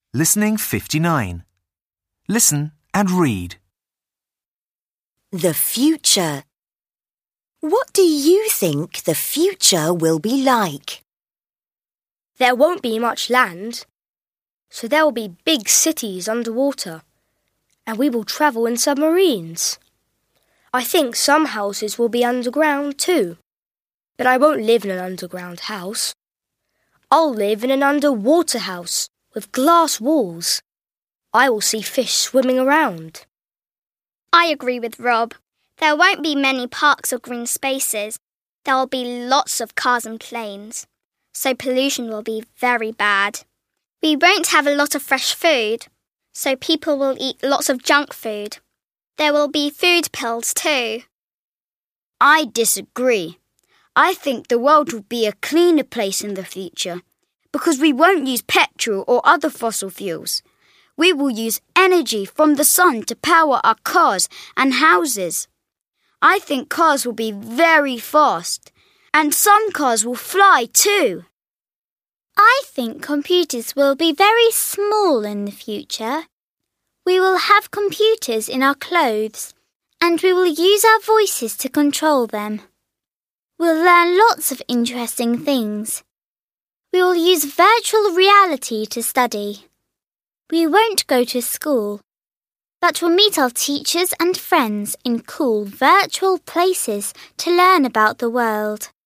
Listening 59. Listen and read. The future. What do you think the future will be like? There won't be much land, so there will be big cities underwater, and we will travel in submarines. I think some houses will be underground too, but I won't live in an underground house. I'll live in an underwater house with glass walls. I will see fish swimming around. I agree with Rob. There won't be many parks or green spaces. There will be lots of cars and planes, so pollution will be very bad. We won't have a lot of fresh food, so people will eat lots of junk food. There will be food pills too. I disagree. I think the world will be a cleaner place in the future because we won't use petrol or other fossil fuels. We will use energy from the sun to power our cars and houses. I think cars will be very fast, and some cars will fly too. I think computers will be very small in the future. We will have computers in our clothes, and we will use our voices to control them. We'll learn lots of interesting things. We will use virtual reality to study. We won't go to school, but we'll meet our teachers and friends in cool virtual places to learn about the world.